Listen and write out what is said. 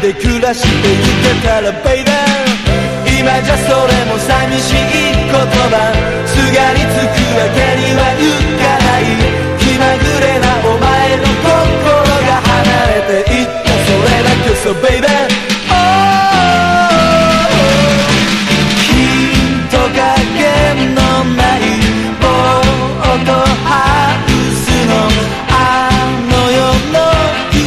で暮らしていけたらベイベー、今じゃそれも寂しい言葉、すがりつくわけにはいかない、気まぐれなお前の心が離れていった、それだけさベイベー